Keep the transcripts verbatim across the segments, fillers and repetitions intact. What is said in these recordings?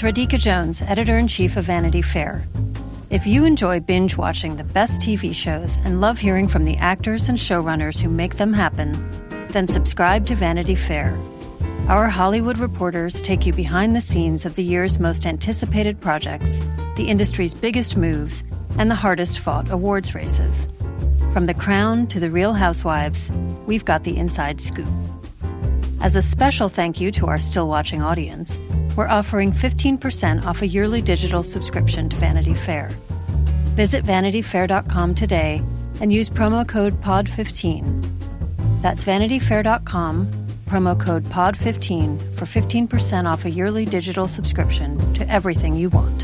it's Radhika Jones, editor-in-chief of Vanity Fair. If you enjoy binge-watching the best T V shows and love hearing from the actors and showrunners who make them happen, then subscribe to Vanity Fair. Our Hollywood reporters take you behind the scenes of the year's most anticipated projects, the industry's biggest moves, and the hardest-fought awards races. From The Crown to The Real Housewives, we've got the inside scoop. As a special thank you to our still-watching audience, we're offering fifteen percent off a yearly digital subscription to Vanity Fair. Visit vanity fair dot com today and use promo code P O D fifteen. That's vanity fair dot com, promo code P O D fifteen for fifteen percent off a yearly digital subscription to everything you want.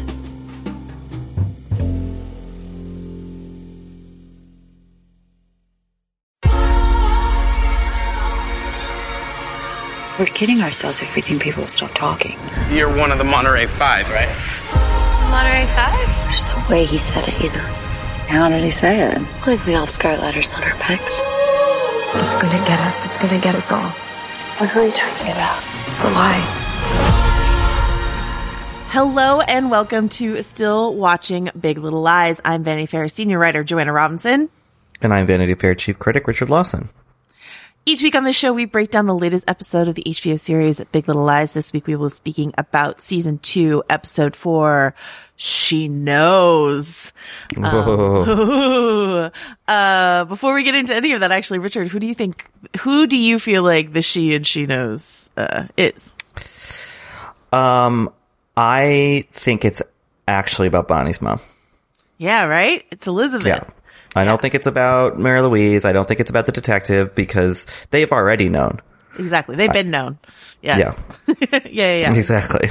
We're kidding ourselves if we think people will stop talking. You're one of the Monterey Five, right? Monterey Five? Just the way he said it, you know. How did he say it? Like we all have scarlet letters on our pecs. It's gonna get us. It's gonna get us all. What are you talking about? Why? Hello and welcome to Still Watching Big Little Lies. I'm Vanity Fair senior writer Joanna Robinson. And I'm Vanity Fair chief critic Richard Lawson. Each week on the show, we break down the latest episode of the H B O series Big Little Lies. This week, we will be speaking about season two, episode four, She Knows. Um, uh, before we get into any of that, actually, Richard, who do you think, who do you feel like the she and She Knows uh, is? Um, I think it's actually about Bonnie's mom. Yeah, right? It's Elizabeth. Yeah. I don't think it's about Mary Louise. I don't think it's about the detective because they've already known. Exactly. They've been known. Yes. Yeah. yeah. Yeah. Yeah. Exactly.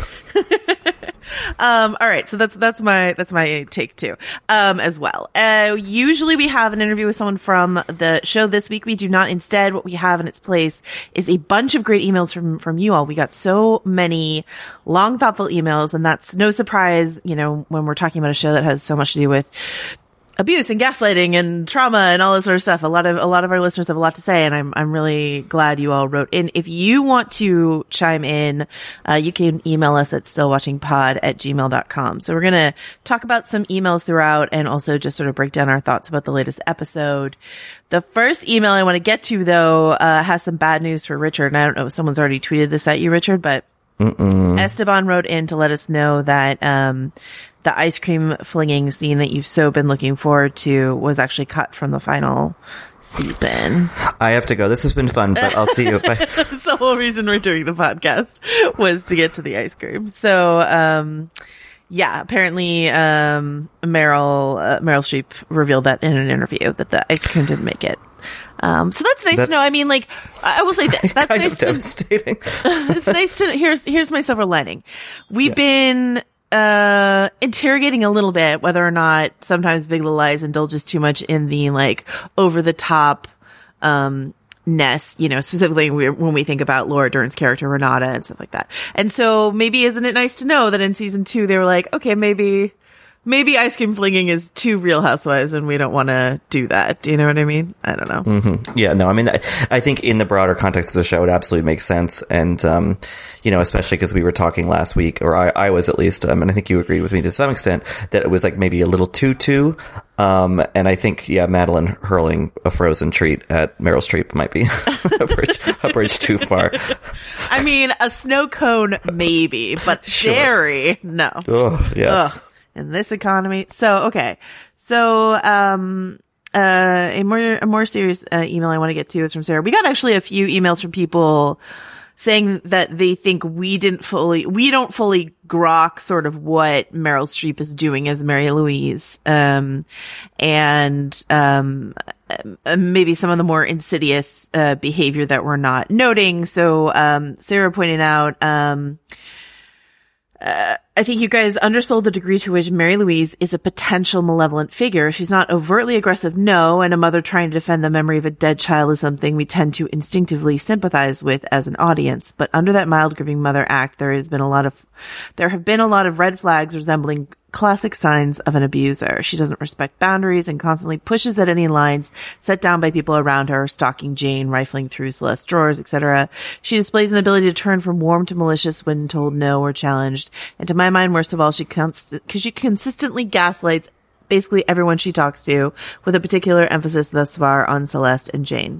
um, all right. So that's, that's my, that's my take too, um, as well. Uh, usually we have an interview with someone from the show. This week we do not. Instead, what we have in its place is a bunch of great emails from, from you all. We got so many long, thoughtful emails, and that's no surprise, you know, when we're talking about a show that has so much to do with abuse and gaslighting and trauma and all this sort of stuff. A lot of, a lot of our listeners have a lot to say, and I'm, I'm really glad you all wrote in. If you want to chime in, uh, you can email us at stillwatchingpod at gmail dot com. So we're going to talk about some emails throughout and also just sort of break down our thoughts about the latest episode. The first email I want to get to, though, uh, has some bad news for Richard. And I don't know if someone's already tweeted this at you, Richard, but Mm-mm. Esteban wrote in to let us know that, um, the ice cream flinging scene that you've so been looking forward to was actually cut from the final season. I have to go. This has been fun, but I'll see you. Bye. That's the whole reason we're doing the podcast, was to get to the ice cream. So, um, yeah, apparently, um, Meryl, uh, Meryl Streep revealed that in an interview that the ice cream didn't make it. Um, so that's nice that's to know. I mean, like, I will say this. That's kind nice of to, devastating. It's nice to, here's, here's my silver lining. We've Yeah. been, uh, interrogating a little bit whether or not sometimes Big Little Lies indulges too much in the, like, over the top, um, ness, you know, specifically when we think about Laura Dern's character, Renata, and stuff like that. And so maybe isn't it nice to know that in season two, they were like, okay, maybe, maybe ice cream flinging is too Real Housewives and we don't want to do that. Do you know what I mean? I don't know. Mm-hmm. Yeah, no, I mean, I, I think in the broader context of the show, it absolutely makes sense. And, um, you know, especially because we were talking last week, or I, I was at least, um, and I think you agreed with me to some extent, that it was like maybe a little too, too. Um, and I think, yeah, Madeline hurling a frozen treat at Meryl Streep might be a, bridge, a bridge too far. I mean, a snow cone, maybe, but Sure. dairy, no. Oh, yes. Ugh. In this economy. So, okay. So, um, uh, a more, a more serious uh, email I want to get to is from Sarah. We got actually a few emails from people saying that they think we didn't fully, we don't fully grok sort of what Meryl Streep is doing as Mary Louise. Um, and, um, uh, maybe some of the more insidious, uh, behavior that we're not noting. So, um, Sarah pointed out, um, Uh, I think you guys undersold the degree to which Mary Louise is a potential malevolent figure. She's not overtly aggressive, no, and a mother trying to defend the memory of a dead child is something we tend to instinctively sympathize with as an audience. But under that mild, grieving mother act, there has been a lot of, there have been a lot of red flags resembling classic signs of an abuser. She doesn't respect boundaries and constantly pushes at any lines set down by people around her, stalking Jane, rifling through Celeste's drawers, et cetera. She displays an ability to turn from warm to malicious when told no or challenged. And to my my mind, worst of all, she const- cause she consistently gaslights basically everyone she talks to, with a particular emphasis thus far on Celeste and Jane.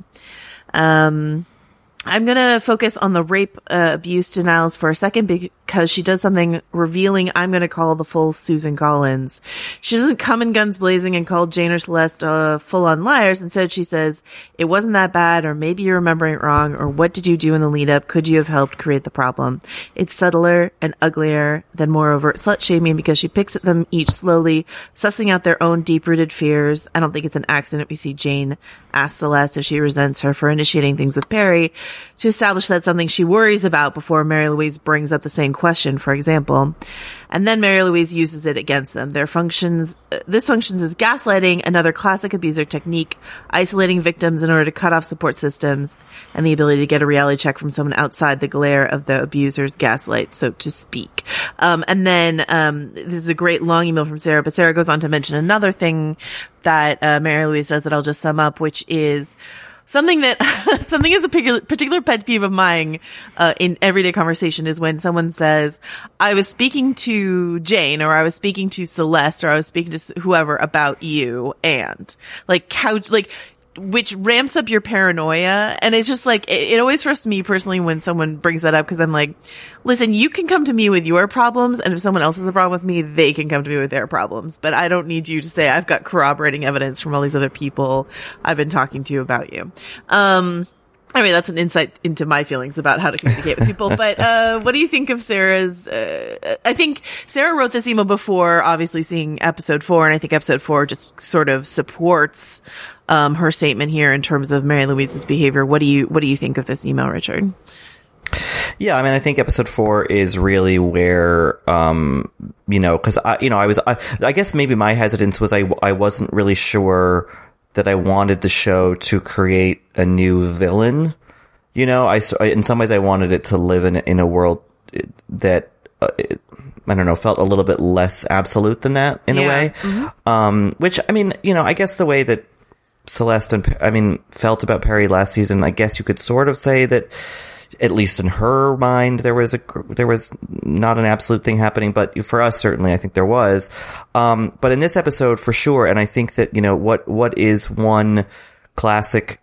Um, I'm going to focus on the rape, uh, abuse denials for a second because she does something revealing I'm going to call the full Susan Collins. She doesn't come in guns blazing and call Jane or Celeste uh, full-on liars. Instead, she says, it wasn't that bad, or maybe you're remembering it wrong, or what did you do in the lead-up? Could you have helped create the problem? It's subtler and uglier than more overt slut-shaming because she picks at them each slowly, sussing out their own deep-rooted fears. I don't think it's an accident we see Jane ask Celeste if she resents her for initiating things with Perry, to establish that's something she worries about before Mary Louise brings up the same question, for example. And then Mary Louise uses it against them. Their functions, uh, this functions as gaslighting, another classic abuser technique, isolating victims in order to cut off support systems, and the ability to get a reality check from someone outside the glare of the abuser's gaslight, so to speak. Um, and then, um, this is a great long email from Sarah, but Sarah goes on to mention another thing that, uh, Mary Louise does that I'll just sum up, which is, Something that, something is a particular, particular pet peeve of mine, uh, in everyday conversation is when someone says, I was speaking to Jane, or I was speaking to Celeste, or I was speaking to whoever about you, and, like, couch, like, which ramps up your paranoia. And it's just like, it, it always frustrates me personally when someone brings that up, because I'm like, listen, you can come to me with your problems, and if someone else has a problem with me, they can come to me with their problems. But I don't need you to say, I've got corroborating evidence from all these other people I've been talking to about you. Um, I mean, that's an insight into my feelings about how to communicate with people. But, uh, what do you think of Sarah's, uh, I think Sarah wrote this email before obviously seeing episode four, and I think episode four just sort of supports, um, her statement here in terms of Mary Louise's behavior. What do you, what do you think of this email, Richard? Yeah, I mean, I think episode four is really where, um, you know, cause I, you know, I was, I, I guess maybe my hesitance was I, I wasn't really sure that I wanted the show to create a new villain. You know, I, in some ways I wanted it to live in, in a world that, uh, it, I don't know, felt a little bit less absolute than that in yeah. a way. Mm-hmm. Um, which, I mean, you know, I guess the way that Celeste and, I mean, felt about Perry last season, I guess you could sort of say that, at least in her mind, there was a, there was not an absolute thing happening, but for us, certainly, I think there was. Um, but in this episode, for sure, and I think that, you know, what, what is one classic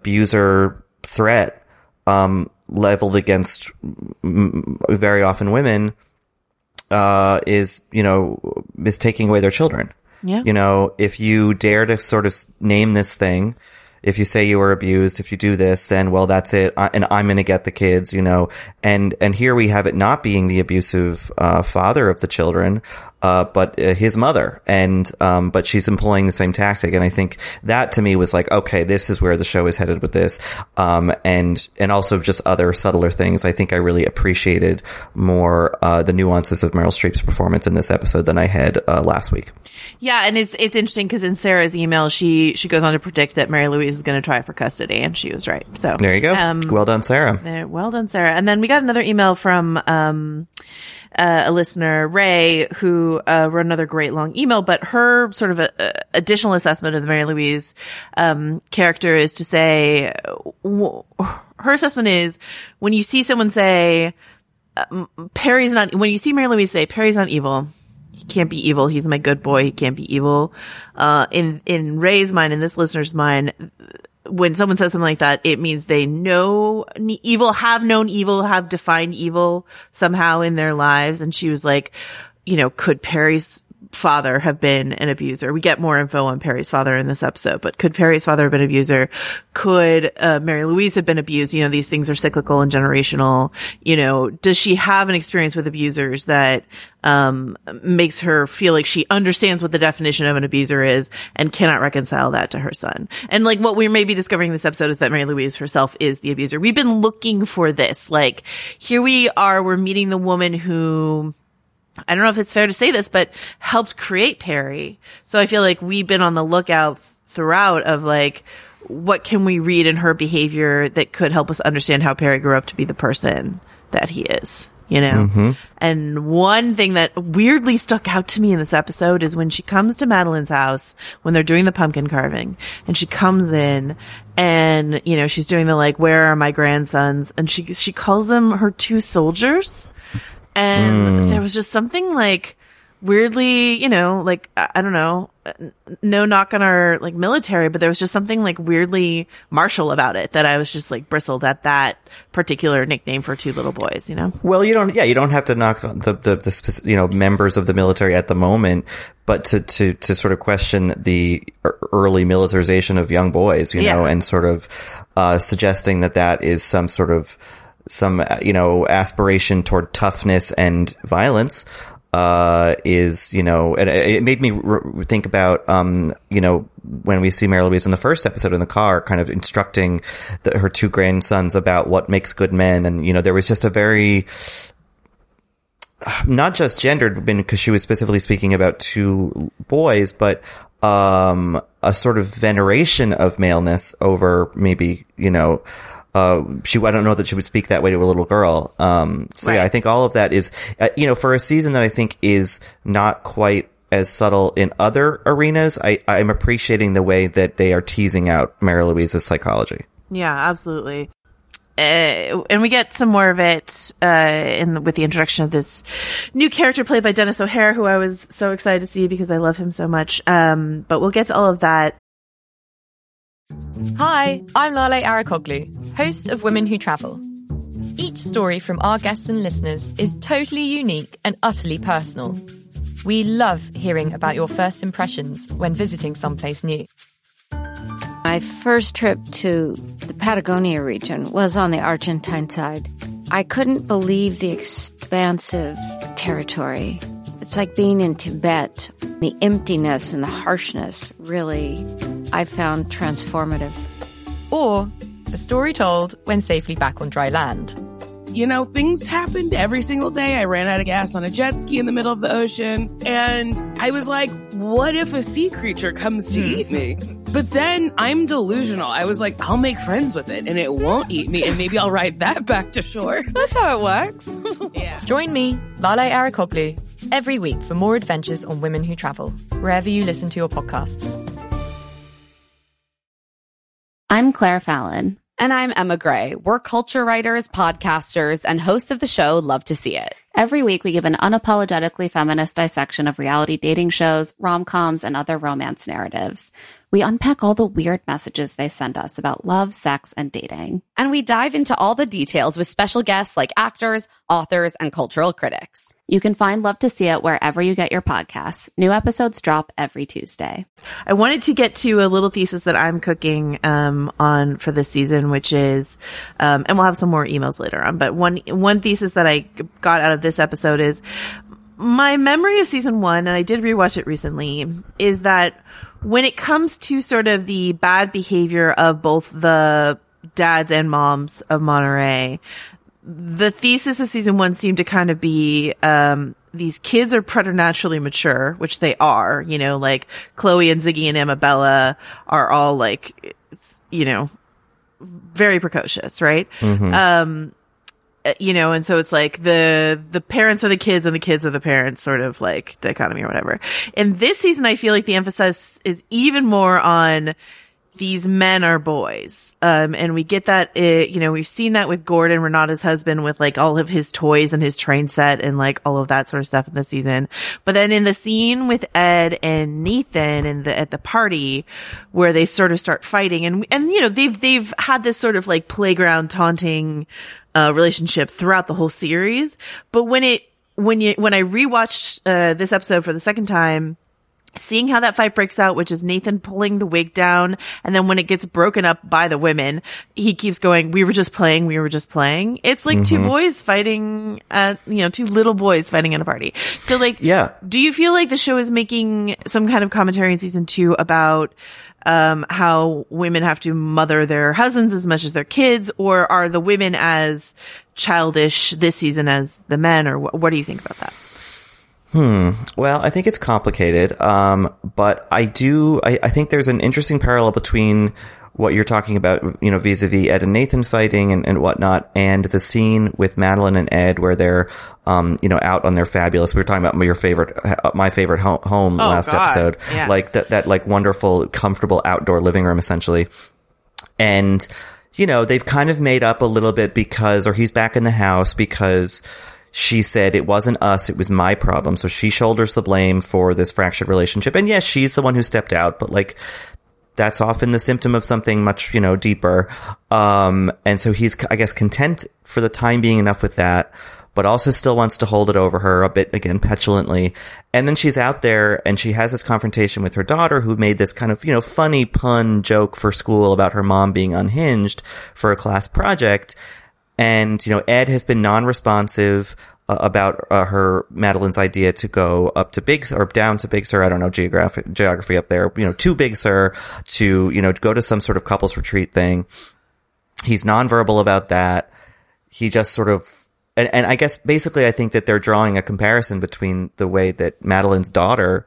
abuser threat, um, leveled against m- very often women, uh, is, you know, is taking away their children. Yeah. You know, if you dare to sort of name this thing, if you say you were abused, if you do this, then, well, that's it. I, and I'm going to get the kids, you know, and, and here we have it not being the abusive, uh, father of the children, uh, but uh, his mother. And, um, but she's employing the same tactic. And I think that to me was like, okay, this is where the show is headed with this. Um, and, and also just other subtler things. I think I really appreciated more, uh, the nuances of Meryl Streep's performance in this episode than I had, uh, last week. Yeah. And it's, it's interesting because in Sarah's email, she, she goes on to predict that Mary Louise is going to try for custody, and she was right. So there you go. Um, well done, Sarah. There, well done, Sarah. And then we got another email from, um, Uh, a listener, Ray, who uh, wrote another great long email, but her sort of a, a additional assessment of the Mary Louise um, character is to say, w- her assessment is when you see someone say, um, Perry's not, when you see Mary Louise say, Perry's not evil, he can't be evil, he's my good boy, he can't be evil. Uh, in, in Ray's mind, in this listener's mind, when someone says something like that, it means they know evil, have known evil, have defined evil somehow in their lives. And she was like, you know, could Perry's father have been an abuser? We get more info on Perry's father in this episode, but could Perry's father have been an abuser? Could uh, Mary Louise have been abused? You know, these things are cyclical and generational. You know, does she have an experience with abusers that um makes her feel like she understands what the definition of an abuser is and cannot reconcile that to her son? And like what we're maybe discovering in this episode is that Mary Louise herself is the abuser. We've been looking for this. Like, here we are, we're meeting the woman who, I don't know if it's fair to say this, but helped create Perry. So I feel like we've been on the lookout throughout of like, what can we read in her behavior that could help us understand how Perry grew up to be the person that he is, you know? Mm-hmm. And one thing that weirdly stuck out to me in this episode is when she comes to Madeline's house, when they're doing the pumpkin carving, and she comes in and, you know, she's doing the like, where are my grandsons? And she, she calls them her two soldiers. And Mm. there was just something like weirdly, you know, like, I, I don't know, no knock on our like military, but there was just something like weirdly martial about it that I was just like bristled at that particular nickname for two little boys, you know? Well, you don't, yeah, you don't have to knock on the, the, the, spec- you know, members of the military at the moment, but to, to, to sort of question the early militarization of young boys, you Yeah. know, and sort of, uh, suggesting that that is some sort of, some, you know, aspiration toward toughness and violence. Uh, is, you know, and it made me re- think about, um, you know, when we see Mary Louise in the first episode in the car, kind of instructing the, her two grandsons about what makes good men. And, you know, there was just a very, not just gendered, because she was specifically speaking about two boys, but, um, a sort of veneration of maleness over maybe, you know, Uh, she, I don't know that she would speak that way to a little girl. Um, so Right. yeah, I think all of that is, uh, you know, for a season that I think is not quite as subtle in other arenas, I, I'm appreciating the way that they are teasing out Mary Louise's psychology. Yeah, absolutely. Uh, and we get some more of it uh, in the, with the introduction of this new character played by Dennis O'Hare, who I was so excited to see because I love him so much. Um, but we'll get to all of that. Hi, I'm Lale Arakoglu, host of Women Who Travel. Each story from our guests and listeners is totally unique and utterly personal. We love hearing about your first impressions when visiting someplace new. My first trip to the Patagonia region was on the Argentine side. I couldn't believe the expansive territory. It's like being in Tibet. The emptiness and the harshness really, I found transformative. Or a story told when safely back on dry land. You know, things happened every single day. I ran out of gas on a jet ski in the middle of the ocean. And I was like, what if a sea creature comes to eat me? But then I'm delusional. I was like, I'll make friends with it and it won't eat me. And maybe I'll ride that back to shore. That's how it works. Yeah. Join me, Lale Arakoglu, every week for more adventures on Women Who Travel, wherever you listen to your podcasts. I'm Claire Fallon. And I'm Emma Gray. We're culture writers, podcasters, and hosts of the show Love to See It. Every week, we give an unapologetically feminist dissection of reality dating shows, rom-coms, and other romance narratives. We unpack all the weird messages they send us about love, sex, and dating. And we dive into all the details with special guests like actors, authors, and cultural critics. You can find Love to See It wherever you get your podcasts. New episodes drop every Tuesday. I wanted to get to a little thesis that I'm cooking um, on for this season, which is, um, and we'll have some more emails later on, but one one thesis that I got out of this episode is my memory of season one, and I did rewatch it recently, is that when it comes to sort of the bad behavior of both the dads and moms of Monterey, the thesis of season one seemed to kind of be, um, these kids are preternaturally mature, which they are, you know, like Chloe and Ziggy and Amabella are all like, you know, very precocious, right? Mm-hmm. Um, you know, and so it's like the, the parents are the kids and the kids are the parents sort of like dichotomy or whatever. In this season, I feel like the emphasis is even more on these men are boys. Um, and we get that, uh, you know, we've seen that with Gordon, Renata's husband, with like all of his toys and his train set and like all of that sort of stuff in the season. But then in the scene with Ed and Nathan and the, at the party where they sort of start fighting and, and, you know, they've, they've had this sort of like playground taunting, uh, relationship throughout the whole series. But when it, when you, when I rewatched, uh, this episode for the second time, seeing how that fight breaks out, which is Nathan pulling the wig down, and then when it gets broken up by the women, he keeps going, we were just playing, we were just playing. It's like Mm-hmm. two boys fighting at, you know, two little boys fighting at a party. So like, Yeah. do you feel like the show is making some kind of commentary in season two about um how women have to mother their husbands as much as their kids, or are the women as childish this season as the men, or wh- what do you think about that? Hmm. Well, I think it's complicated. Um, but I do, I, I think there's an interesting parallel between what you're talking about, you know, vis-a-vis Ed and Nathan fighting and, and whatnot, and the scene with Madeline and Ed where they're, um, you know, out on their fabulous, we were talking about your favorite, my favorite home, home Oh, last God. episode. Yeah. Like that, that like wonderful, comfortable outdoor living room essentially. And, you know, they've kind of made up a little bit because, or he's back in the house because, she said it wasn't us, it was my problem. So she shoulders the blame for this fractured relationship. And yes, she's the one who stepped out, but like, that's often the symptom of something much, you know, deeper. Um, and so he's, I guess, content for the time being enough with that, but also still wants to hold it over her a bit, again, petulantly. And then she's out there and she has this confrontation with her daughter, who made this kind of, you know, funny pun joke for school about her mom being unhinged for a class project. And, you know, Ed has been non-responsive uh, about uh, her, Madeline's idea to go up to Big Sur, or down to Big Sur, I don't know, geographic, geography up there, you know, to Big Sur to, you know, go to some sort of couples retreat thing. He's nonverbal about that. He just sort of, and, and I guess basically I think that they're drawing a comparison between the way that Madeline's daughter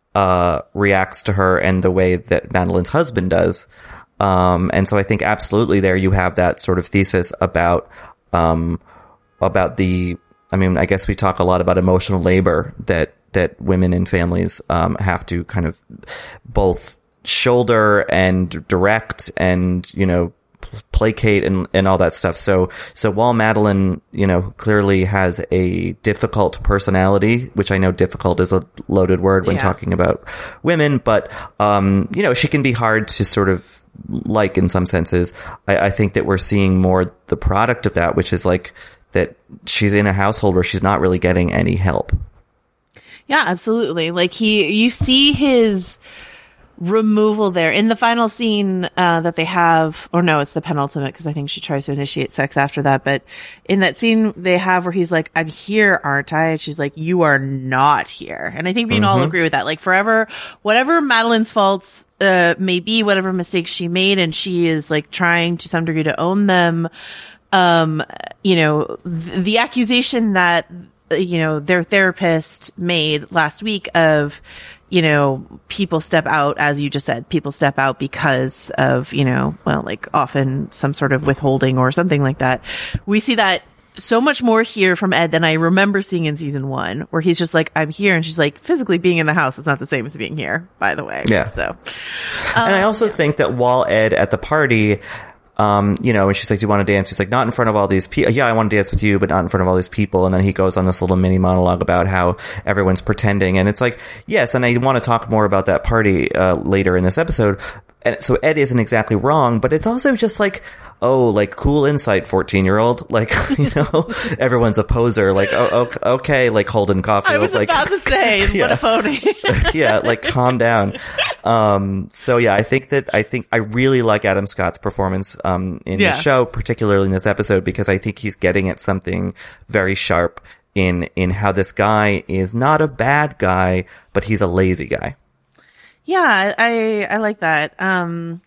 uh reacts to her and the way that Madeline's husband does. Um, and so I think absolutely there you have that sort of thesis about, um, about the, I mean, I guess we talk a lot about emotional labor that, that women in families, um, have to kind of both shoulder and direct and, you know, placate and, and all that stuff. So, so while Madeline, you know, clearly has a difficult personality, which I know difficult is a loaded word when yeah. talking about women, but, um, you know, she can be hard to sort of, like in some senses. I, I think that we're seeing more the product of that, which is like that she's in a household where she's not really getting any help. Yeah, absolutely. Like he, you see his removal there in the final scene uh that they have, or no, it's the penultimate, because I think she tries to initiate sex after that, but in that scene they have where he's like, I'm here, aren't I? And she's like, you are not here. And I think we can mm-hmm. all agree with that. Like forever, whatever Madeline's faults uh may be, whatever mistakes she made, and she is like trying to some degree to own them, um you know, th- the accusation that you know their therapist made last week of, you know, people step out, as you just said, people step out because of, you know, well, like often some sort of withholding or something like that. We see that so much more here from Ed than I remember seeing in season one, where he's just like, I'm here. And she's like, physically being in the house is not the same as being here, by the way. Yeah. So, um, and I also yeah. think that while Ed at the party, Um, you know, and she's like, do you want to dance? He's like, not in front of all these people. Yeah, I want to dance with you, but not in front of all these people. And then he goes on this little mini monologue about how everyone's pretending. And it's like, yes, and I want to talk more about that party, uh, later in this episode. And so Ed isn't exactly wrong, but it's also just like, oh, like cool insight, fourteen year old. Like, you know, everyone's a poser. Like, oh, okay, like Holden Caulfield. I was like, about to say, yeah. what a phony. Yeah, like calm down. Um, so yeah, I think that, I think I really like Adam Scott's performance, um, in yeah. the show, particularly in this episode, because I think he's getting at something very sharp in, in how this guy is not a bad guy, but he's a lazy guy. Yeah, I, I like that. Um,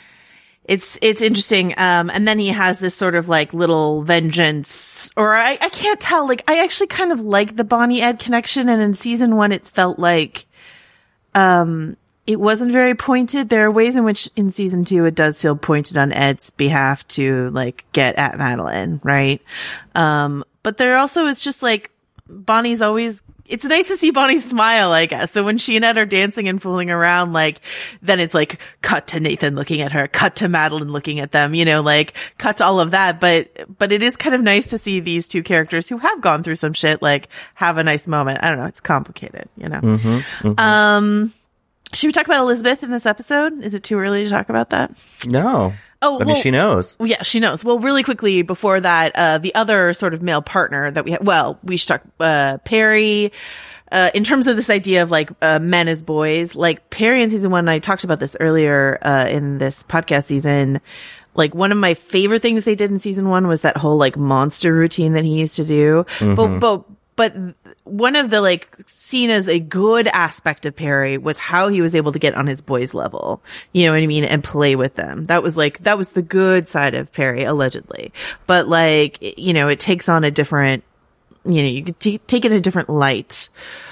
it's, it's interesting. Um, and then he has this sort of like little vengeance, or I, I can't tell, like, I actually kind of like the Bonnie Ed connection. And in season one, it felt like, um, it wasn't very pointed. There are ways in which in season two, it does feel pointed on Ed's behalf to like get at Madeline. Right. Um, but there also, it's just like Bonnie's always, it's nice to see Bonnie smile, I guess. So when she and Ed are dancing and fooling around, like, then it's like cut to Nathan looking at her, cut to Madeline looking at them, you know, like cut to all of that. But, but it is kind of nice to see these two characters who have gone through some shit, like have a nice moment. I don't know. It's complicated, you know? Mm-hmm, mm-hmm. Um, should we talk about Elizabeth in this episode? Is it too early to talk about that? No. Oh, I mean, well, she knows. Well, yeah, she knows. Well, really quickly before that, uh, the other sort of male partner that we have, well, we should talk, uh, Perry, uh, in terms of this idea of like, uh, men as boys, like Perry in season one, I talked about this earlier, uh, in this podcast season. Like one of my favorite things they did in season one was that whole like monster routine that he used to do. Mm-hmm. But, but, but one of the like seen as a good aspect of Perry was how he was able to get on his boys level, you know what I mean, and play with them. That was like, that was the good side of Perry, allegedly. But like, you know, it takes on a different, you know, you could t- take it in a different light,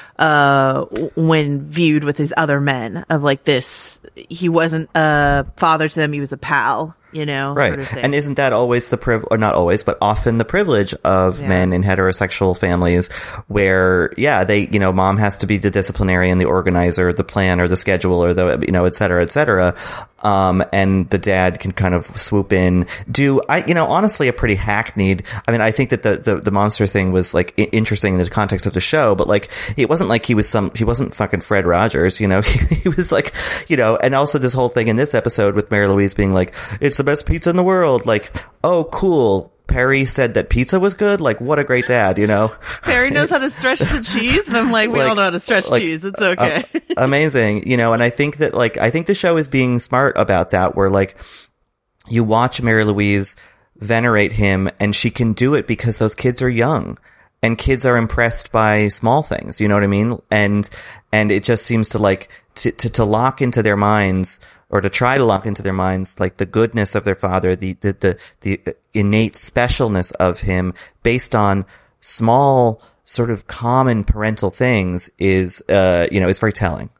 uh, when viewed with his other men of like this, he wasn't a father to them, he was a pal. You know, right. Sort of thing. And isn't that always the priv, or not always, but often the privilege of yeah. men in heterosexual families where, yeah, they, you know, mom has to be the disciplinarian, the organizer, the planner, the scheduler, the, you know, et cetera, et cetera. Um, and the dad can kind of swoop in, do, I, you know, honestly, a pretty hackneyed, I mean, I think that the, the, the monster thing was, like, I- interesting in the context of the show, but, like, it wasn't like he was some, he wasn't fucking Fred Rogers, you know, he, he was like, you know, and also this whole thing in this episode with Mary Louise being like, it's the best pizza in the world, like, oh, cool. Perry said that pizza was good. Like, what a great dad, you know? Perry knows how to stretch the cheese, and I'm like, we Like- all know how to stretch like, cheese. It's okay. uh, amazing, you know, and I think that, like, I think the show is being smart about that, where, like, you watch Mary Louise venerate him, and she can do it because those kids are young. And kids are impressed by small things, you know what I mean? And, and it just seems to like, to, to, to lock into their minds, or to try to lock into their minds, like the goodness of their father, the, the, the, the innate specialness of him based on small, sort of common parental things is, uh, you know, is very telling.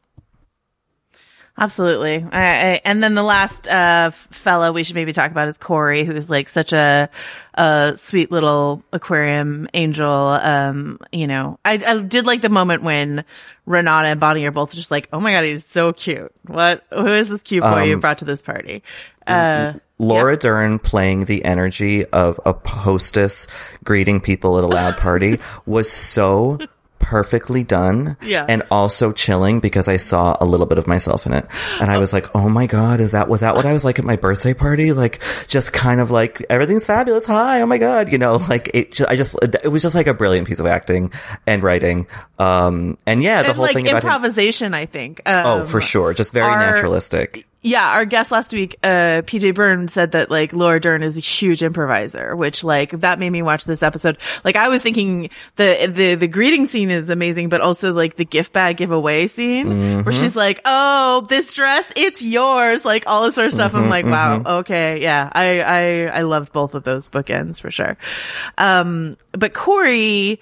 Absolutely. I, I, and then the last uh, fella we should maybe talk about is Corey, who's like such a, a sweet little aquarium angel. Um, you know, I, I did like the moment when Renata and Bonnie are both just like, oh my God, he's so cute. What? Who is this cute boy Um, you brought to this party? Uh, Laura Dern playing the energy of a hostess greeting people at a loud party was so perfectly done. Yeah. And also chilling because I saw a little bit of myself in it. And I was like, oh my God, is that, was that what I was like at my birthday party? Like, just kind of like, everything's fabulous. Hi. Oh my God. You know, like it, ju- I just, it was just like a brilliant piece of acting and writing. Um, and yeah, the and whole like thing about him. improvisation, I think. Um, Oh, for sure. Just very our- naturalistic. Yeah, our guest last week, uh, P J Byrne said that like Laura Dern is a huge improviser, which like that made me watch this episode. Like I was thinking the the the greeting scene is amazing, but also like the gift bag giveaway scene Mm-hmm. where she's like, "Oh, this dress, it's yours," like all this sort of stuff. I'm Mhm, like, "Wow, mhm. okay, yeah." I I I loved both of those bookends for sure. Um, but Corey,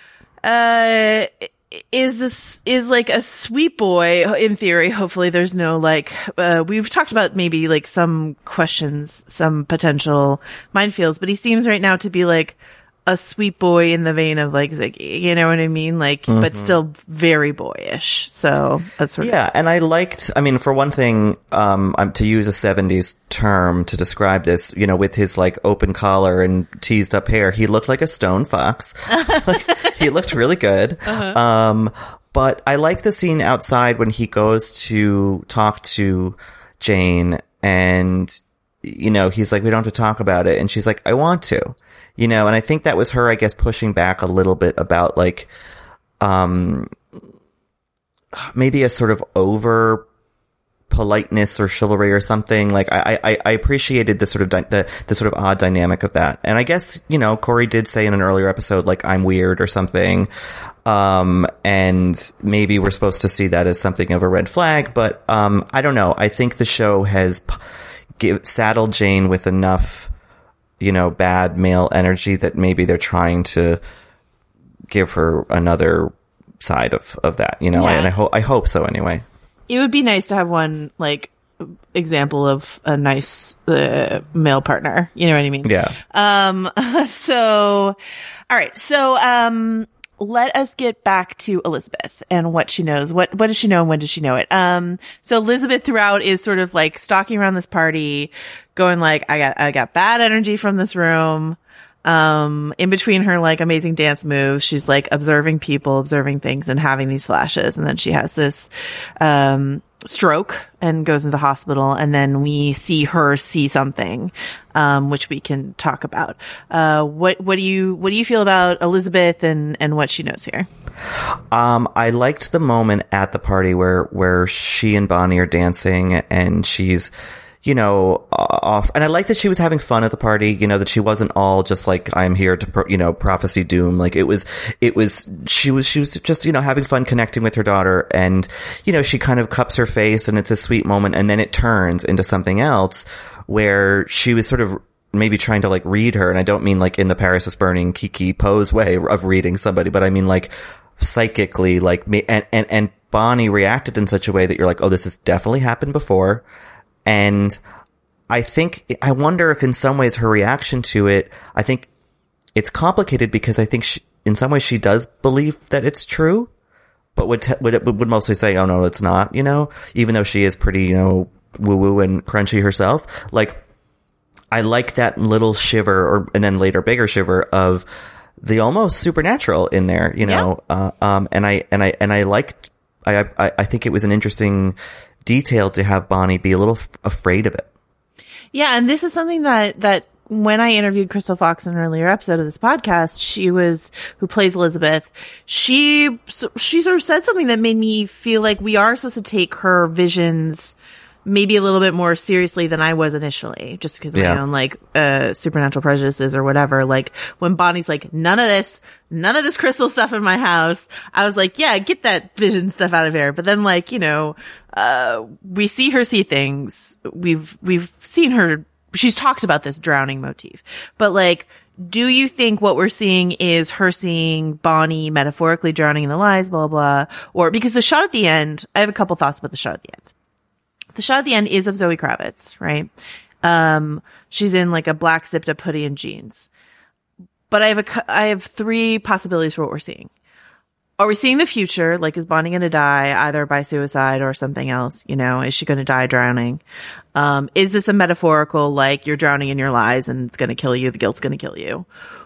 uh. is this is like a sweet boy in theory. Hopefully there's no like uh we've talked about maybe like some questions, some potential minefields, but he seems right now to be like a sweet boy in the vein of like Ziggy, you know what I mean? Like, but Mhm. still very boyish. So that's sort of Yeah, and I liked, I mean, for one thing, um, um, to use a seventies term to describe this, you know, with his like open collar and teased up hair, he looked like a stone fox. Like, he looked really good. Uh-huh. Um, but I like the scene outside when he goes to talk to Jane and, you know, he's like, we don't have to talk about it. And she's like, I want to. You know, and I think that was her, I guess, pushing back a little bit about like, um, maybe a sort of over politeness or chivalry or something. Like, I, I, I appreciated the sort of, di- the, the sort of odd dynamic of that. And I guess, you know, Corey did say in an earlier episode, like, I'm weird or something. Um, and maybe we're supposed to see that as something of a red flag, but, um, I don't know. I think the show has p- give, saddled Jane with enough, you know, bad male energy that maybe they're trying to give her another side of, of that, you know, Yeah. and I hope, I hope so anyway. it would be nice to have one like example of a nice uh, male partner. You know what I mean? Yeah. Um, so, all right. So, um, let us get back to Elizabeth and what she knows. What, what does she know and when does she know it? Um, so Elizabeth throughout is sort of like stalking around this party, going like, I got, I got bad energy from this room. Um, in between her like amazing dance moves, she's like observing people, observing things and having these flashes. And then she has this, um, stroke and goes into the hospital. And then we see her see something, um, which we can talk about. Uh, what, what do you, what do you feel about Elizabeth and, and what she knows here? Um, I liked the moment at the party where, where she and Bonnie are dancing and she's, you know, off. And I like that she was having fun at the party, you know, that she wasn't all just like, I'm here to, pro- you know, prophecy doom. Like it was, it was, she was, she was just, you know, having fun connecting with her daughter. And, you know, she kind of cups her face and it's a sweet moment. And then it turns into something else where she was sort of maybe trying to like read her. And I don't mean like in the Paris is Burning Kiki pose way of reading somebody, but I mean like psychically, like me and, and, and Bonnie reacted in such a way that you're like, oh, this has definitely happened before. And I think, I wonder if in some ways her reaction to it, I think it's complicated because I think she, in some ways she does believe that it's true, but would, te- would, would mostly say, oh no, it's not, you know, even though she is pretty, you know, woo woo and crunchy herself. Like, I like that little shiver, or and then later bigger shiver of the almost supernatural in there, you know. Yeah. Uh, um, and I and I and I liked. I, I I think it was an interesting detail to have Bonnie be a little f- afraid of it. Yeah, and this is something that that when I interviewed Crystal Fox in an earlier episode of this podcast, she was who plays Elizabeth. She she sort of said something that made me feel like we are supposed to take her visions maybe a little bit more seriously than I was initially, just because of yeah. my own like uh supernatural prejudices or whatever. Like when Bonnie's like, none of this, none of this crystal stuff in my house, I was like, yeah, get that vision stuff out of here. But then, like, you know, uh we see her see things. We've we've seen her. She's talked about this drowning motif, but like, do you think what we're seeing is her seeing Bonnie metaphorically drowning in the lies, blah blah, or because the shot at the end? I have a couple thoughts about the shot at the end. The shot at the end is of Zoe Kravitz, right? Um, she's in like a black zipped up hoodie and jeans. But I have a, I have three possibilities for what we're seeing. Are we seeing the future? Like, is Bonnie going to die either by suicide or something else? You know, is she going to die drowning? Um, is this a metaphorical, like, you're drowning in your lies and it's going to kill you, the guilt's going to kill you?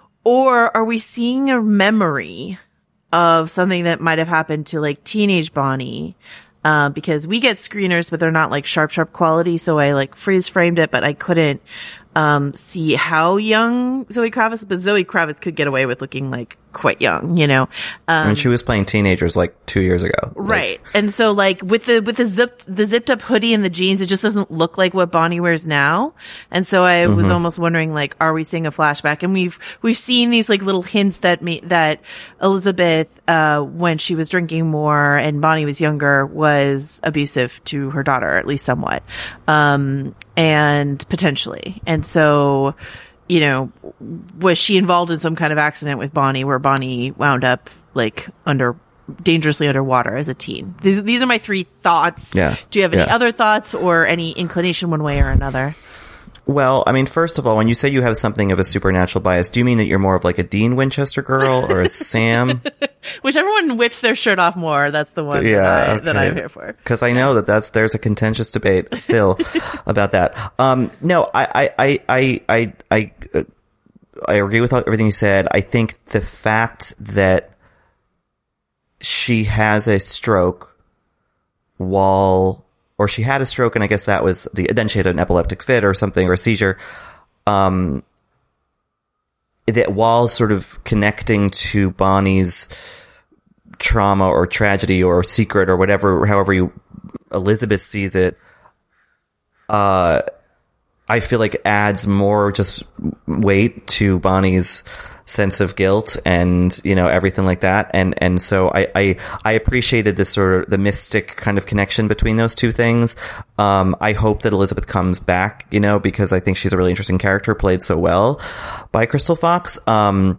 Or are we seeing a memory of something that might have happened to like teenage Bonnie? Uh, because we get screeners, but they're not like sharp, sharp quality. So I like freeze framed it, but I couldn't, um, see how young Zoe Kravitz, but Zoe Kravitz could get away with looking like quite young, you know? Um, and she was playing teenagers like two years ago. Right. Like, and so like with the, with the zipped, the zipped up hoodie and the jeans, it just doesn't look like what Bonnie wears now. And so I mm-hmm. was almost wondering, like, are we seeing a flashback? And we've, we've seen these like little hints that me, that Elizabeth, uh, when she was drinking more and Bonnie was younger, was abusive to her daughter, at least somewhat. Um, and potentially. And so, you know, was she involved in some kind of accident with Bonnie where Bonnie wound up like under dangerously underwater as a teen? These these are my three thoughts. Yeah. Do you have any yeah. other thoughts or any inclination one way or another? Well, I mean, first of all, when you say you have something of a supernatural bias, do you mean that you're more of like a Dean Winchester girl or a Sam? Whichever one whips their shirt off more, that's the one yeah, that, I, okay. that I'm here for. Because I know that that's there's a contentious debate still about that. Um, no, I, I, I, I, I, I, I agree with everything you said. I think the fact that she has a stroke while, or she had a stroke, and I guess that was the, then she had an epileptic fit or something, or a seizure, um, that while sort of connecting to Bonnie's trauma or tragedy or secret or whatever, however you, Elizabeth sees it, uh, I feel like adds more just weight to Bonnie's sense of guilt and, you know, everything like that. And, and so I, I, I appreciated this sort of the mystic kind of connection between those two things. Um, I hope that Elizabeth comes back, you know, because I think she's a really interesting character, played so well by Crystal Fox. Um,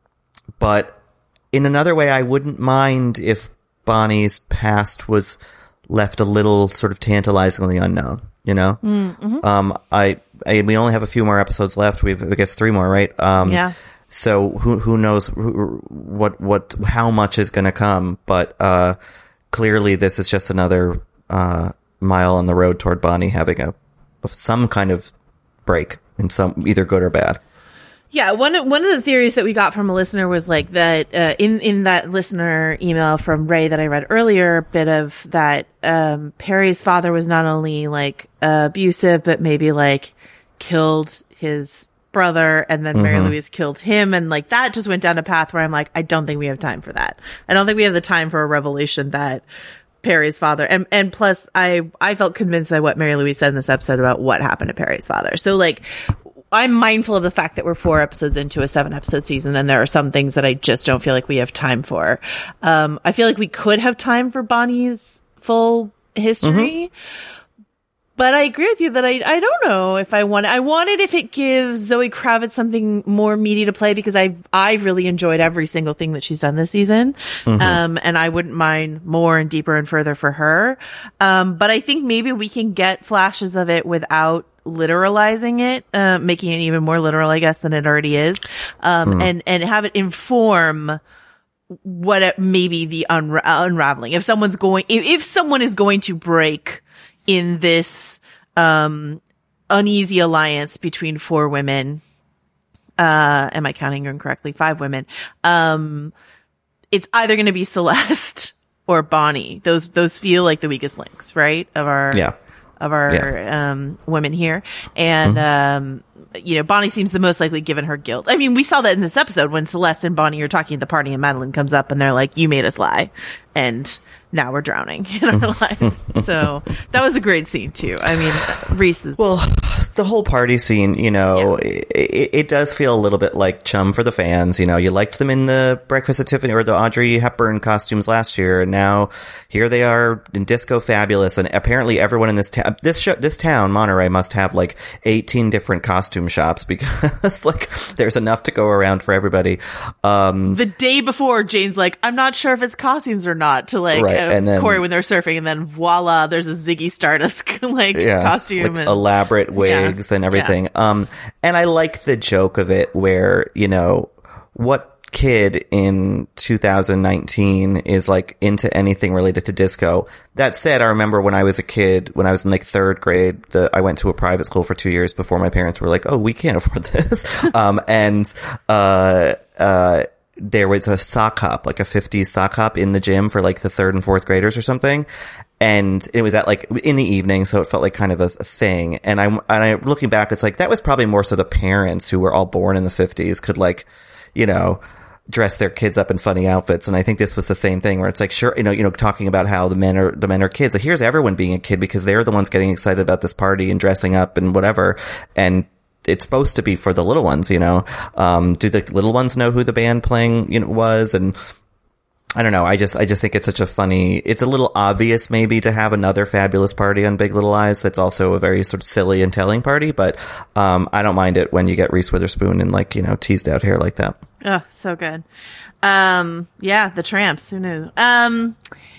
but in another way, I wouldn't mind if Bonnie's past was left a little sort of tantalizingly unknown, you know? Mm-hmm. Um, I, I, we only have a few more episodes left. We've, I guess, three more, right? Um, yeah. So who who knows who, what what how much is going to come? But uh, clearly, this is just another uh, mile on the road toward Bonnie having a some kind of break, in some either good or bad. Yeah, one one of the theories that we got from a listener was like that uh, in in that listener email from Ray that I read earlier, a bit of that um, Perry's father was not only like uh, abusive, but maybe like killed his brother, and then Mary Mm-hmm. Louise killed him, and like that just went down a path where I'm like, I don't think we have time for that. I don't think we have the time for a revelation that Perry's father, and and plus I I felt convinced by what Mary Louise said in this episode about what happened to Perry's father. So like, I'm mindful of the fact that we're four episodes into a seven episode season, and there are some things that I just don't feel like we have time for. Um, I feel like we could have time for Bonnie's full history. Mm-hmm. But I agree with you that I I don't know if I want I wanted if it gives Zoe Kravitz something more meaty to play, because I've I've really enjoyed every single thing that she's done this season, mm-hmm. um, and I wouldn't mind more and deeper and further for her. Um, but I think maybe we can get flashes of it without literalizing it, uh, making it even more literal, I guess, than it already is, um, mm. and and have it inform what it, maybe the unra- unraveling. If someone's going, if, if someone is going to break in this um, uneasy alliance between four women. Uh, am I counting incorrectly? Five women. Um, it's either going to be Celeste or Bonnie. Those, those feel like the weakest links, right? Of our, yeah. of our, yeah. um, women here. And, mm-hmm. um, you know, Bonnie seems the most likely given her guilt. I mean, we saw that in this episode when Celeste and Bonnie are talking at the party and Madeline comes up and they're like, you made us lie. And now we're drowning in our lives. So that was a great scene too. I mean, Reese is... Well, the whole party scene, you know, yeah. it, it does feel a little bit like Chum for the fans. You know, you liked them in the Breakfast at Tiffany or the Audrey Hepburn costumes last year, and now here they are in Disco Fabulous. And apparently, everyone in this town, this show, this town, Monterey, must have like eighteen different costume shops because like there's enough to go around for everybody. Um, the day before, Jane's like, "I'm not sure if it's costumes or not." To like right. uh, and then, Corey when they're surfing, and then voila, there's a Ziggy Stardust like yeah, costume, like and elaborate wigs yeah. and everything. Yeah. Um, and I like the joke of it where, you know, what kid in two thousand nineteen is like into anything related to disco? That said, I remember when I was a kid, when I was in like third grade, the, I went to a private school for two years before my parents were like, oh, we can't afford this. um, and, uh, uh, there was a sock hop, like a fifties sock hop in the gym for like the third and fourth graders or something. And it was at like in the evening, so it felt like kind of a, a thing. And I'm, and I, looking back, it's like that was probably more so the parents who were all born in the fifties could like, you know, dress their kids up in funny outfits. And I think this was the same thing where it's like, sure, you know, you know, talking about how the men are, the men are kids. Like, here's everyone being a kid because they're the ones getting excited about this party and dressing up and whatever. And it's supposed to be for the little ones, you know. Um, do the little ones know who the band playing, you know, was? And I don't know. I just, I just think it's such a funny, it's a little obvious maybe to have another fabulous party on Big Little Lies. That's also a very sort of silly and telling party, but, um, I don't mind it when you get Reese Witherspoon and like, you know, teased out hair like that. Oh, so good. Um, yeah, the Tramps, who knew? Um,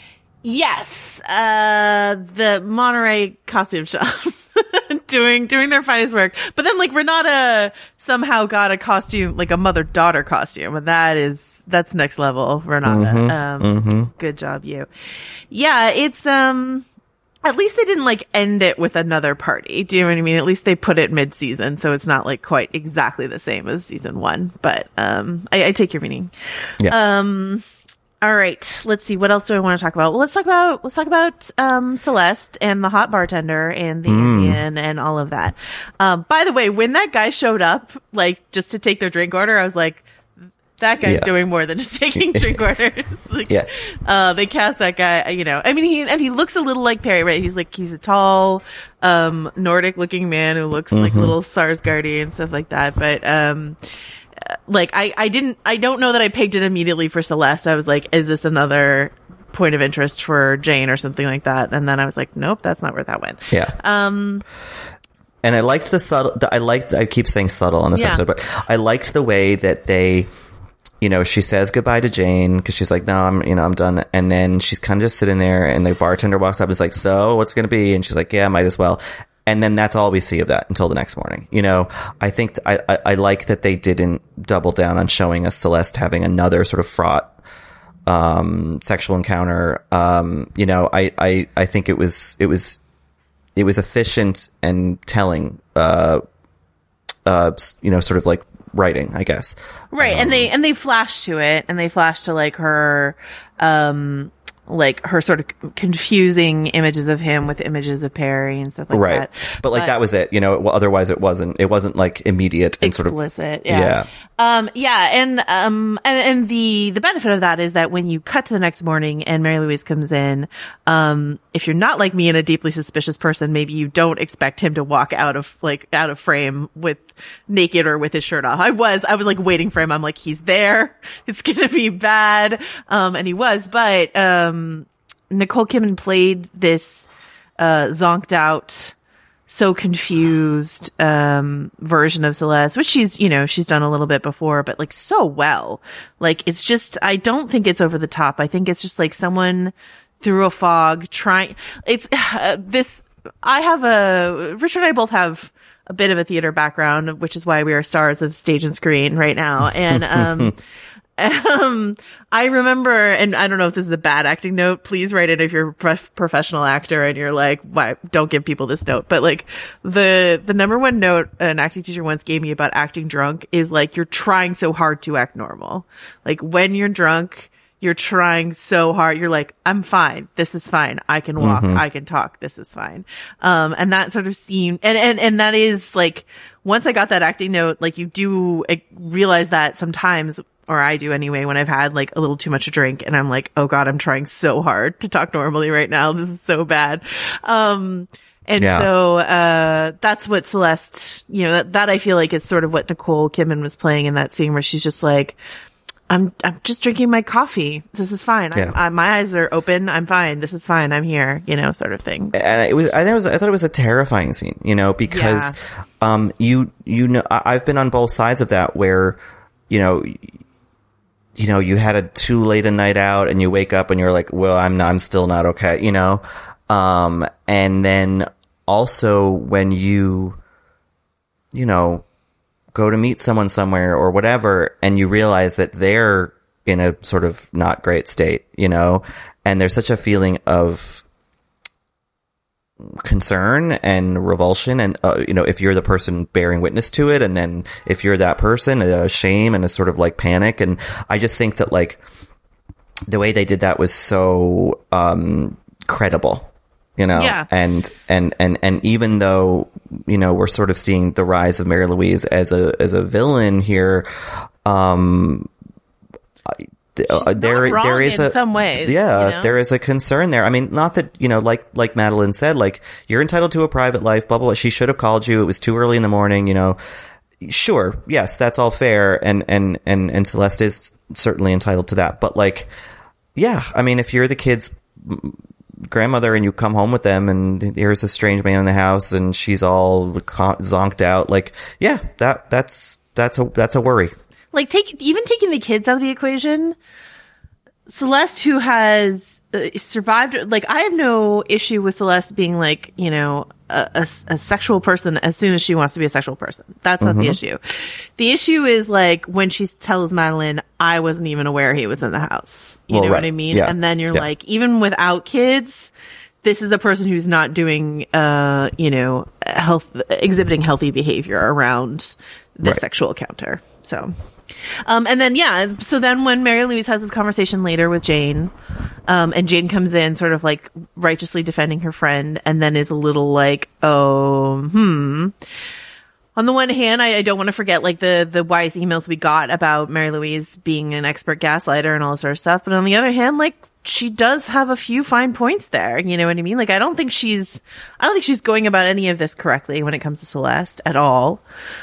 yes, uh, the Monterey costume shops. doing doing their finest work, but then like Renata somehow got a costume, like a mother-daughter costume, and that is that's next level, Renata. Mm-hmm, um mm-hmm. Good job, you. Yeah, it's um at least they didn't like end it with another party. Do you know what I mean? At least they put it mid-season, so it's not like quite exactly the same as season one. But um I, I take your meaning. Yeah. Um All right, let's see. What else do I want to talk about? Well, let's talk about let's talk about um, Celeste and the hot bartender and the Mm. Indian and all of that. Um, by the way, when that guy showed up, like just to take their drink order, I was like, that guy's Yeah. doing more than just taking drink orders. Like, Yeah. uh, they cast that guy. You know, I mean, he and he looks a little like Perry, right? He's like he's a tall, um, Nordic-looking man who looks like Mhm. little Sarsgaardi and stuff like that. But um. Like, I, I didn't, I don't know that I pegged it immediately for Celeste. I was like, is this another point of interest for Jane or something like that? And then I was like, nope, that's not where that went. Yeah. Um, And I liked the subtle, I liked, I keep saying subtle on this Yeah. episode, but I liked the way that they, you know, she says goodbye to Jane because she's like, no, I'm, you know, I'm done. And then she's kind of just sitting there and the bartender walks up and is like, so what's going to be? And she's like, yeah, might as well. And then that's all we see of that until the next morning. You know, I think th- I, I, I like that they didn't double down on showing us Celeste having another sort of fraught, um, sexual encounter. Um, you know, I, I, I think it was, it was, it was efficient and telling, uh, uh, you know, sort of like writing, I guess. right. Um, and they, and they flash to it and they flash to like her, um, like her sort of confusing images of him with images of Perry and stuff like right. that. But like But- that was it, you know, well, otherwise it wasn't, it wasn't like immediate and sort of explicit. Yeah. yeah. Um, yeah. And, um, and, and the, the benefit of that is that when you cut to the next morning and Mary Louise comes in, um, if you're not like me and a deeply suspicious person, maybe you don't expect him to walk out of like out of frame with naked or with his shirt off. I was, I was like waiting for him. I'm like, he's there. It's going to be bad. Um, and he was, but, um, Nicole Kidman played this, uh, zonked out, so confused, um, version of Celeste, which she's, you know, she's done a little bit before, but like so well. Like, it's just, I don't think it's over the top. I think it's just like someone through a fog trying, it's, uh, this, I have a, Richard and I both have a bit of a theater background, which is why we are stars of stage and screen right now. And, um, Um, I remember, and I don't know if this is a bad acting note. Please write it if you're a prof- professional actor and you're like, why don't give people this note? But like the the number one note an acting teacher once gave me about acting drunk is like you're trying so hard to act normal. Like when you're drunk, you're trying so hard. You're like, I'm fine. This is fine. I can walk. Mm-hmm. I can talk. This is fine. Um, and that sort of seemed, and, and, and that is like, once I got that acting note, like you do realize that sometimes, or I do anyway, when I've had like a little too much to drink and I'm like, oh God, I'm trying so hard to talk normally right now. This is so bad. Um, and yeah. so, uh, that's what Celeste, you know, that, that I feel like is sort of what Nicole Kidman was playing in that scene where she's just like, I'm, I'm just drinking my coffee. This is fine. Yeah. I'm, I'm, my eyes are open. I'm fine. This is fine. I'm here, you know, sort of thing. And it was, I thought it was, I thought it was a terrifying scene, you know, because, yeah. um, you, you know, I've been on both sides of that where, you know, you know, you had a too late a night out and you wake up and you're like, well, I'm not, I'm still not okay, you know? Um, and then also when you, you know, go to meet someone somewhere or whatever, and you realize that they're in a sort of not great state, you know, and there's such a feeling of concern and revulsion. And, uh, you know, if you're the person bearing witness to it, and then if you're that person, a shame and a sort of like panic. And I just think that like the way they did that was so, um, credible. You know, yeah. and, and, and, and even though, you know, we're sort of seeing the rise of Mary Louise as a, as a villain here, um, uh, there, there is in a, some ways, yeah, you know? there is a concern there. I mean, not that, you know, like, like Madeline said, like, you're entitled to a private life, blah, blah, blah. She should have called you. It was too early in the morning, you know. Sure. Yes, that's all fair. And, and, and, and Celeste is certainly entitled to that. But like, yeah, I mean, if you're the kid's grandmother and you come home with them and there's a strange man in the house and she's all zonked out, like, yeah, that that's that's a that's a worry. Like, take even taking the kids out of the equation, Celeste, who has uh, survived, like, I have no issue with Celeste being like, you know, a, a, a sexual person as soon as she wants to be a sexual person. That's not mm-hmm. the issue. The issue is like when she tells Madeline, I wasn't even aware he was in the house. You well, know right. what I mean? Yeah. And then you're yeah. like, even without kids, this is a person who's not doing, uh, you know, health, exhibiting healthy behavior around the right. sexual counter. So, um, and then, yeah, so then when Mary Louise has this conversation later with Jane, um, and Jane comes in sort of like righteously defending her friend and then is a little like, oh, hmm. On the one hand, I, I don't want to forget like the, the wise emails we got about Mary Louise being an expert gaslighter and all this sort of stuff. But on the other hand, like, she does have a few fine points there. You know what I mean? Like, I don't think she's, I don't think she's going about any of this correctly when it comes to Celeste at all.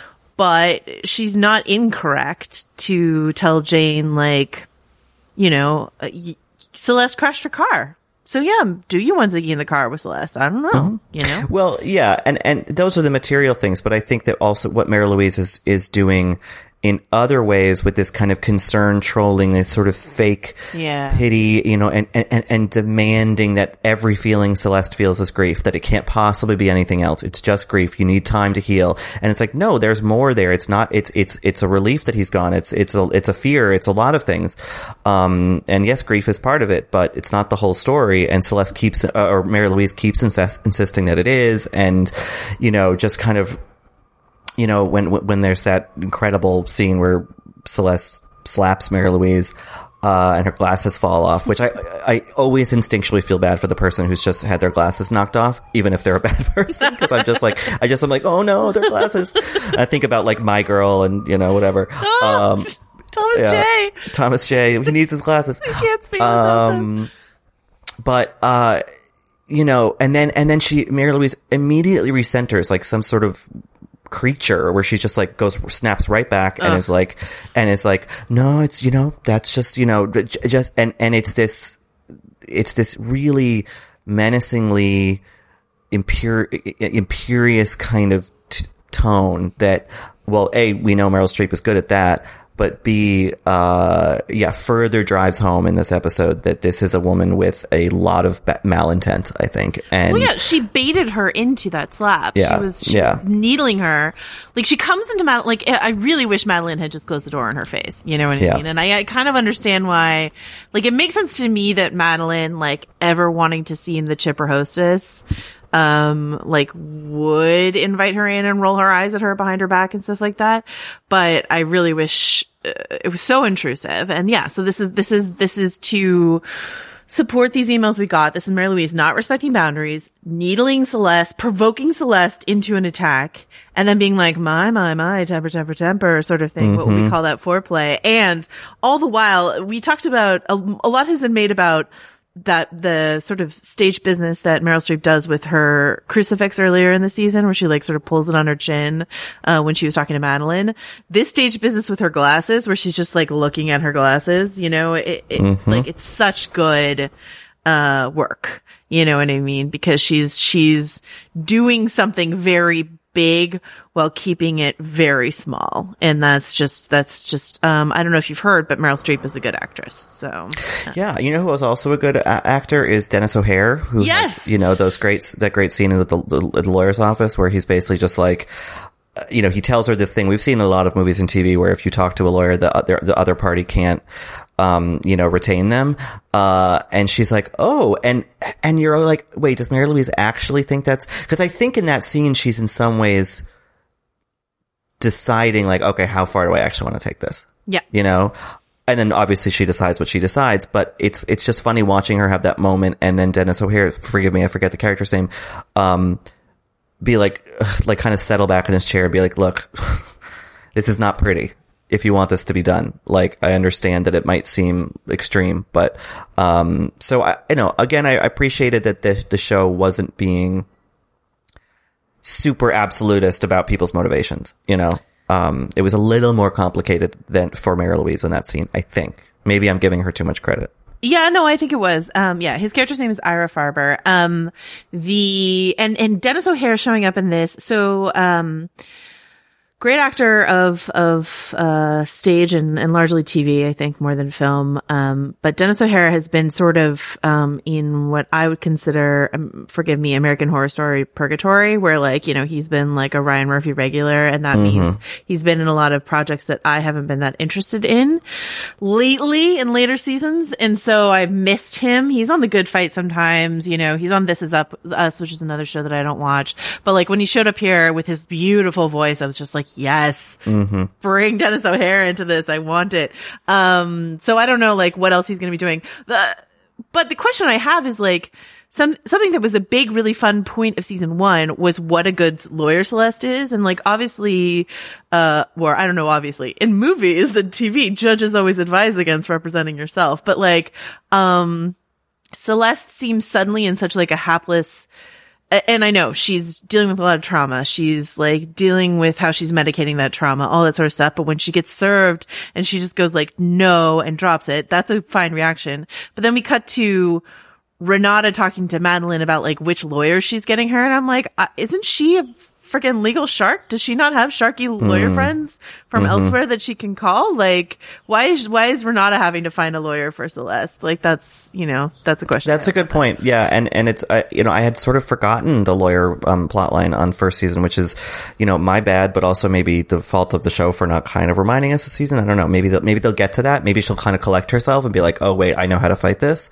But she's not incorrect to tell Jane, like, you know, uh, y- Celeste crashed her car. So yeah, do you want Ziggy in the car with Celeste? I don't know. Mm-hmm. You know? Well, yeah, and, and those are the material things, but I think that also what Mary Louise is, is doing in other ways with this kind of concern trolling, this sort of fake yeah. pity, you know, and, and, and demanding that every feeling Celeste feels is grief, that it can't possibly be anything else. It's just grief. You need time to heal. And it's like, no, there's more there. It's not, it's, it's, it's a relief that he's gone. It's, it's a, it's a fear. It's a lot of things. Um, and yes, grief is part of it, but it's not the whole story. And Celeste keeps, uh, or Mary Louise keeps insist, insisting that it is. And, you know, just kind of, you know, when when there's that incredible scene where Celeste slaps Mary Louise, uh, and her glasses fall off, which I I always instinctually feel bad for the person who's just had their glasses knocked off, even if they're a bad person, because I'm just like, I just I'm like, oh no, their glasses. I think about like My Girl and, you know, whatever. Oh, um, Thomas yeah, J. Thomas J. He needs his glasses. I can't see um, them. But uh, you know, and then and then she Mary Louise immediately recenters like some sort of creature where she just like goes snaps right back and uh. is like and is like no, it's, you know, that's just, you know, just and and it's this it's this really menacingly impure imperious kind of t- tone that, well, A, we know Meryl Streep is good at that, but B, uh, yeah, further drives home in this episode that this is a woman with a lot of ba- malintent, I think. And well, yeah, she baited her into that slap. Yeah, she was, she yeah. was needling her. Like, she comes into Madeline, like, I really wish Madeline had just closed the door in her face. You know what I Yeah. mean? And I, I kind of understand why, like, it makes sense to me that Madeline, like, ever wanting to seem the chipper hostess, um, like, would invite her in and roll her eyes at her behind her back and stuff like that. But I really wish uh, it was so intrusive. And yeah, so this is, this is, this is to support these emails we got. This is Mary Louise not respecting boundaries, needling Celeste, provoking Celeste into an attack, and then being like, my, my, my, temper, temper, temper, sort of thing. Mm-hmm. What would we call that? Foreplay. And all the while, we talked about, a, a lot has been made about that the sort of stage business that Meryl Streep does with her crucifix earlier in the season, where she like sort of pulls it on her chin uh when she was talking to Madeline. This stage business with her glasses, where she's just like looking at her glasses, you know, it, it mm-hmm. like it's such good uh work, you know what I mean? Because she's she's doing something very big while keeping it very small. And that's just, that's just, um, I don't know if you've heard, but Meryl Streep is a good actress. So. Uh. Yeah. You know who was also a good a- actor is Dennis O'Hare, who yes! has, you know, those great, that great scene with the, the, the lawyer's office where he's basically just like, uh, you know, he tells her this thing. We've seen a lot of movies and T V where if you talk to a lawyer, the other, the other party can't, um, you know, retain them. Uh, and she's like, oh, and, and you're like, wait, does Mary Louise actually think that's, cause I think in that scene, she's in some ways deciding like, okay, how far do I actually want to take this? Yeah. You know? And then obviously she decides what she decides, but it's, it's just funny watching her have that moment. And then Dennis O'Hare, forgive me, I forget the character's name, um, be like, like kind of settle back in his chair and be like, look, this is not pretty. If you want this to be done, like, I understand that it might seem extreme, but, um, so I, you know, again, I appreciated that the, the show wasn't being super absolutist about people's motivations, you know? Um, it was a little more complicated than for Mary Louise in that scene, I think. Maybe I'm giving her too much credit. Yeah, no, I think it was. Um, yeah, his character's name is Ira Farber. Um, the, and, and Dennis O'Hare showing up in this. So, um, great actor of, of, uh, stage and, and largely T V, I think, more than film. Um, but Dennis O'Hare has been sort of, um, in what I would consider, um, forgive me, American Horror Story purgatory, where like, you know, he's been like a Ryan Murphy regular, and that mm-hmm. means he's been in a lot of projects that I haven't been that interested in lately in later seasons. And so I've missed him. He's on The Good Fight sometimes, you know, he's on This Is Up Us, which is another show that I don't watch. But like when he showed up here with his beautiful voice, I was just like, yes, mm-hmm. bring Dennis O'Hare into this. I want it. Um, so I don't know, like, what else he's going to be doing. The, but the question I have is like, some, something that was a big, really fun point of season one was what a good lawyer Celeste is. And like, obviously, uh, or I don't know, obviously in movies and T V, judges always advise against representing yourself. But like, um, Celeste seems suddenly in such like a hapless, and I know she's dealing with a lot of trauma. She's like dealing with how she's medicating that trauma, all that sort of stuff. But when she gets served and she just goes like, no, and drops it, that's a fine reaction. But then we cut to Renata talking to Madeline about like which lawyer she's getting her. And I'm like, uh, isn't she a freaking legal shark? Does she not have sharky lawyer mm. friends from mm-hmm. elsewhere that she can call? Like, why is, why is Renata having to find a lawyer for Celeste? Like, that's, you know, that's a question. That's a good point. Yeah. And, and it's, uh, you know, I had sort of forgotten the lawyer, um, plotline on first season, which is, you know, my bad, but also maybe the fault of the show for not kind of reminding us this season. I don't know. Maybe they'll, maybe they'll get to that. Maybe she'll kind of collect herself and be like, oh, wait, I know how to fight this.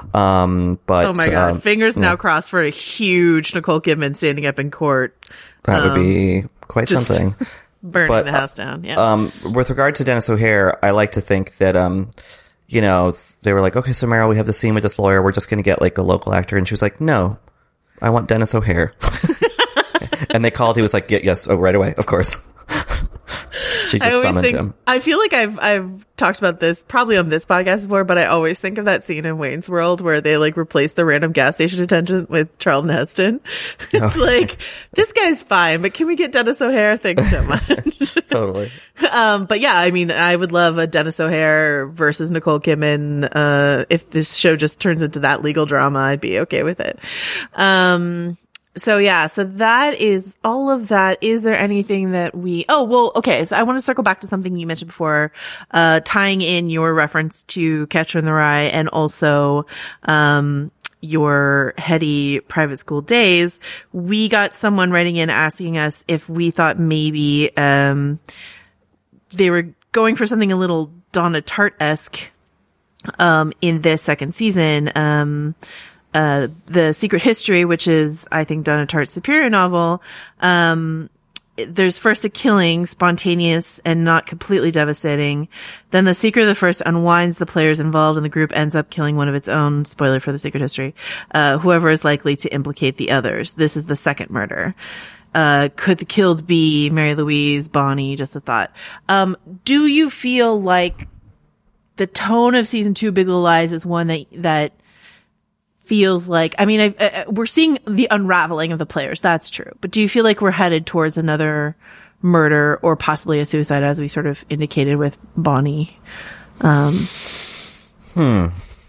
Um, but. Oh my God. Um, Fingers now yeah. crossed for a huge Nicole Kidman standing up in court. That would um, be quite something. Burning but, the house down. Yeah. Um, with regard to Dennis O'Hare, I like to think that, um, you know, they were like, okay, so Meryl, we have the scene with this lawyer. We're just going to get like a local actor. And she was like, no, I want Dennis O'Hare. And they called. He was like, yeah, yes, oh, right away. Of course. She just summoned think, him. I feel like I've I've talked about this probably on this podcast before, but I always think of that scene in Wayne's World where they like replace the random gas station attendant with Charlton Heston. It's oh. like, this guy's fine, but can we get Dennis O'Hare? Thanks so much. Totally. Um, but yeah, I mean, I would love a Dennis O'Hare versus Nicole Kidman. Uh, if this show just turns into that legal drama, I'd be okay with it. Um, So yeah, so that is all of that. Is there anything that we, oh, well, okay. So I want to circle back to something you mentioned before, uh, tying in your reference to Catcher in the Rye and also, um, your heady private school days. We got someone writing in asking us if we thought maybe, um, they were going for something a little Donna Tartt-esque, um, in this second season. Um, Uh, The Secret History, which is, I think, Donna Tartt's superior novel, um, there's first a killing, spontaneous and not completely devastating. Then the Secret of the First unwinds the players involved and the group ends up killing one of its own, spoiler for The Secret History, uh, whoever is likely to implicate the others. This is the second murder. Uh, could the killed be Mary Louise, Bonnie? Just a thought. Um, do you feel like the tone of season two Big Little Lies is one that, that, feels like, I mean, I, I, we're seeing the unraveling of the players. That's true. But do you feel like we're headed towards another murder or possibly a suicide, as we sort of indicated with Bonnie? Um, hmm.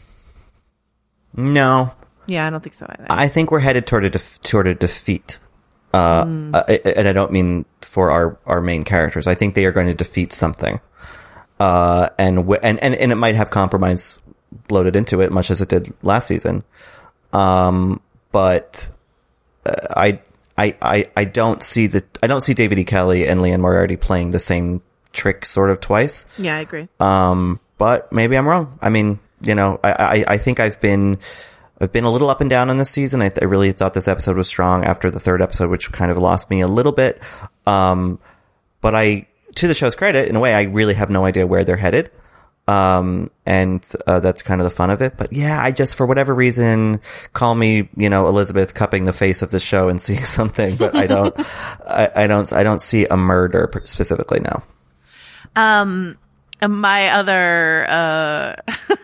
No. Yeah, I don't think so either. I think we're headed toward a def- toward a defeat. Uh, mm. uh, and I don't mean for our, our main characters. I think they are going to defeat something. Uh, and, w- and, and, and it might have compromise loaded into it, much as it did last season. Um, but uh, I, I, I, I don't see the, I don't see David E. Kelley and Liane Moriarty playing the same trick sort of twice. Yeah, I agree. Um, but maybe I'm wrong. I mean, you know, I, I, I think I've been, I've been a little up and down on this season. I, th- I really thought this episode was strong after the third episode, which kind of lost me a little bit. Um, but I, to the show's credit, in a way, I really have no idea where they're headed. Um, and, uh, that's kind of the fun of it. But yeah, I just, for whatever reason, call me, you know, Elizabeth cupping the face of the show and seeing something, but I don't, I, I don't, I don't see a murder specifically now. Um, my other, uh,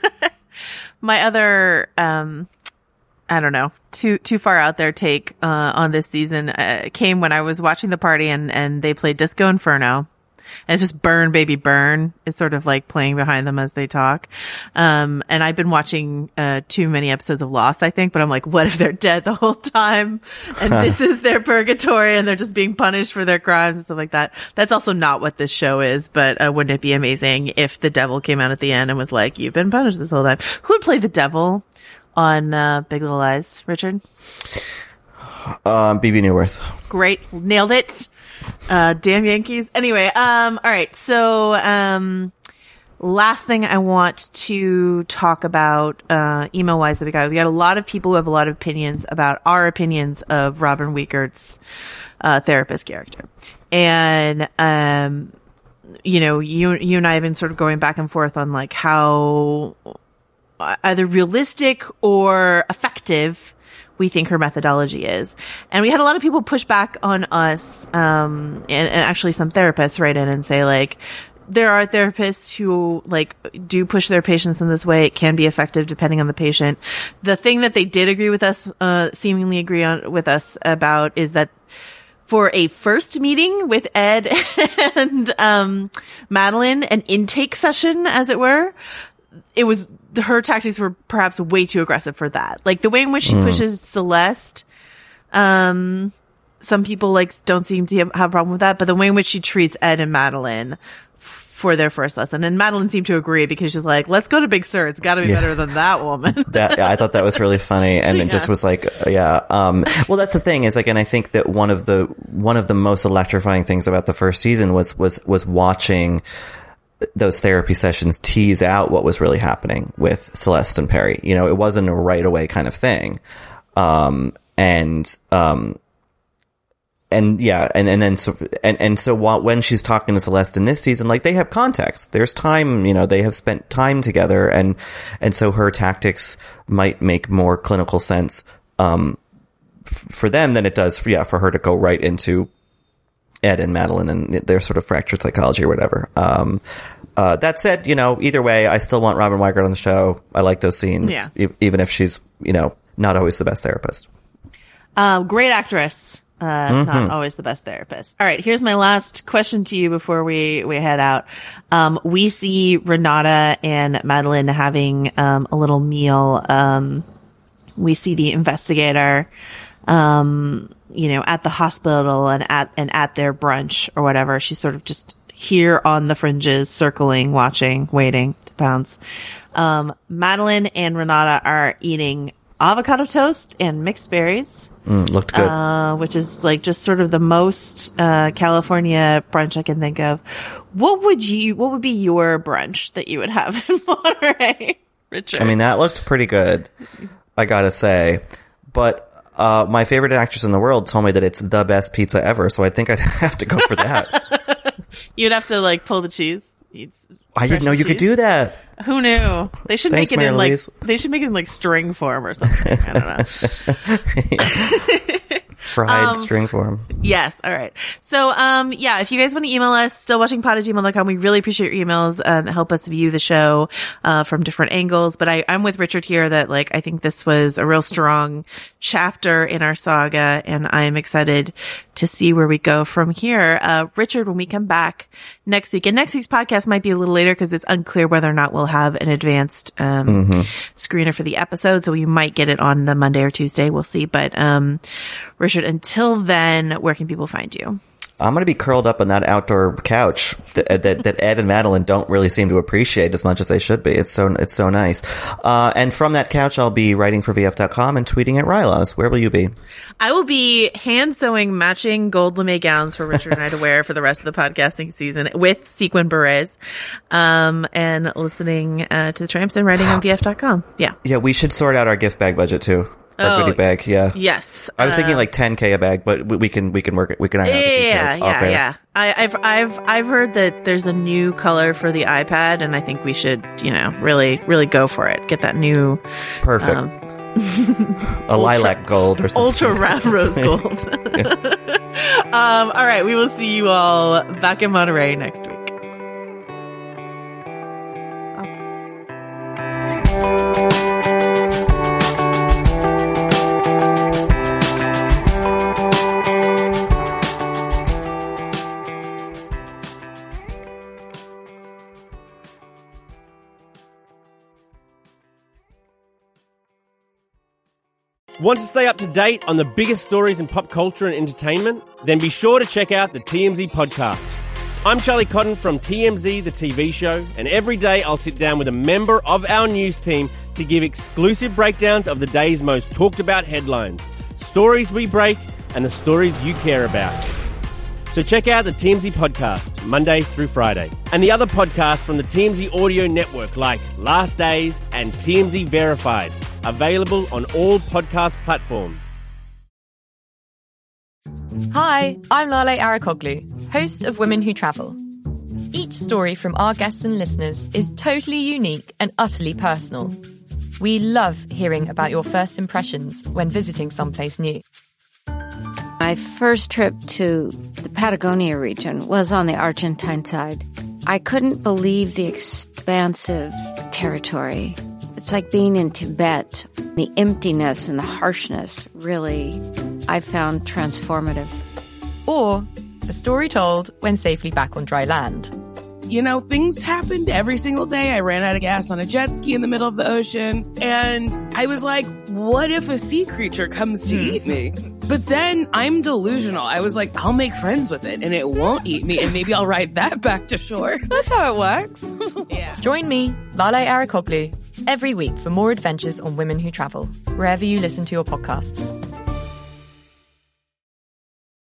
my other, um, I don't know, too, too far out there take, uh, on this season, uh, came when I was watching the party and, and they played Disco Inferno. And it's just burn, baby, burn is sort of like playing behind them as they talk. Um, and I've been watching, uh, too many episodes of Lost, I think, but I'm like, what if they're dead the whole time? And this is their purgatory and they're just being punished for their crimes and stuff like that. That's also not what this show is, but, uh, wouldn't it be amazing if the devil came out at the end and was like, you've been punished this whole time? Who would play the devil on, uh, Big Little Lies, Richard? Um, B B Newworth. Great. Nailed it. Uh, damn Yankees. Anyway, um, all right. So, um, last thing I want to talk about, uh, email wise that we got, we got a lot of people who have a lot of opinions about our opinions of Robin Weikert's, uh, therapist character. And, um, you know, you, you and I have been sort of going back and forth on like how either realistic or effective we think her methodology is. And we had a lot of people push back on us, um, and, and actually some therapists write in and say like, there are therapists who like do push their patients in this way. It can be effective depending on the patient. The thing that they did agree with us, uh, seemingly agree on with us about is that for a first meeting with Ed and, um, Madeline, an intake session, as it were, it was, her tactics were perhaps way too aggressive for that. Like the way in which she mm. pushes Celeste, um, some people like don't seem to have, have a problem with that, but the way in which she treats Ed and Madeline for their first lesson, and Madeline seemed to agree because she's like, let's go to Big Sur. It's got to be yeah. better than that woman. that yeah, I thought that was really funny, and it yeah. just was like, uh, yeah. Um, well, that's the thing is like, and I think that one of the one of the most electrifying things about the first season was was was watching those therapy sessions tease out what was really happening with Celeste and Perry. You know, it wasn't a right away kind of thing. Um, and, um, and yeah, and, and then so, and, and so while, when she's talking to Celeste in this season, like they have context, there's time, you know, they have spent time together, and, and so her tactics might make more clinical sense, um, f- for them than it does for, yeah, for her to go right into Ed and Madeline and their sort of fractured psychology or whatever. Um, uh, that said, you know, either way, I still want Robin Weigert on the show. I like those scenes, yeah. e- even if she's, you know, not always the best therapist. Uh, great actress. Uh, mm-hmm. Not always the best therapist. All right. Here's my last question to you before we, we head out. Um, we see Renata and Madeline having, um, a little meal. Um, we see the investigator, um, you know, at the hospital and at, and at their brunch or whatever. She's sort of just here on the fringes, circling, watching, waiting to pounce. Um, Madeline and Renata are eating avocado toast and mixed berries. Mm, looked good. Uh, which is like just sort of the most, uh, California brunch I can think of. What would you, what would be your brunch that you would have in Monterey, Richard? I mean, that looked pretty good, I gotta say. But, uh, my favorite actress in the world told me that it's the best pizza ever, so I think I'd have to go for that. You'd have to like pull the cheese. I didn't know you could do that. Who knew? They should Thanks, make it Mary in like Louise. they should make it in like string form or something. I don't know. Fried Um, string form. Yes. All right. So, um, yeah, if you guys want to email us, stillwatchingpod at gmail dot com, we really appreciate your emails, uh, that help us view the show, uh, from different angles. But I, I'm with Richard here that, like, I think this was a real strong chapter in our saga, and I am excited to see where we go from here. Uh, Richard, when we come back next week, and next week's podcast might be a little later because it's unclear whether or not we'll have an advanced, um, Mm-hmm. screener for the episode. So we might get it on the Monday or Tuesday. We'll see. But, um, Richard, until then, where can people find you? I'm going to be curled up on that outdoor couch that, that, that Ed and Madeline don't really seem to appreciate as much as they should be. It's so, it's so nice. Uh, and from that couch, I'll be writing for V F dot com and tweeting at Rylas. Where will you be? I will be hand sewing matching gold lame gowns for Richard and I to wear for the rest of the podcasting season with sequin berets, um, and listening, uh, to the Tramps and writing on V F dot com. Yeah. Yeah, we should sort out our gift bag budget too. Our Oh, goodie bag, yeah. Yes. I was thinking Uh, like ten K a bag, but we, we can we can work it. We can iron out the Yeah, details off yeah, air. yeah. I, I've I've I've heard that there's a new color for the iPad, and I think we should, you know, really really go for it. Get that new Perfect. um, a lilac gold or something. ultra wrap rose gold. um, all right, we will see you all back in Monterey next week. Want to stay up to date on the biggest stories in pop culture and entertainment? Then be sure to check out the T M Z podcast. I'm Charlie Cotton from T M Z, the T V show, and every day I'll sit down with a member of our news team to give exclusive breakdowns of the day's most talked about headlines, stories we break, and the stories you care about. So check out the T M Z podcast, Monday through Friday, and the other podcasts from the T M Z audio network like Last Days and T M Z Verified, available on all podcast platforms. Hi, I'm Lale Arakoglu, host of Women Who Travel. Each story from our guests and listeners is totally unique and utterly personal. We love hearing about your first impressions when visiting someplace new. My first trip to the Patagonia region was on the Argentine side. I couldn't believe the expansive territory. It's like being in Tibet. The emptiness and the harshness really, I found transformative. Or a story told when safely back on dry land. You know, things happened every single day. I ran out of gas on a jet ski in the middle of the ocean. And I was like, what if a sea creature comes to eat me? But then I'm delusional. I was like, I'll make friends with it and it won't eat me. And maybe I'll ride that back to shore. That's how it works. Yeah. Join me, Lale Arakoglu, every week for more adventures on Women Who Travel, wherever you listen to your podcasts.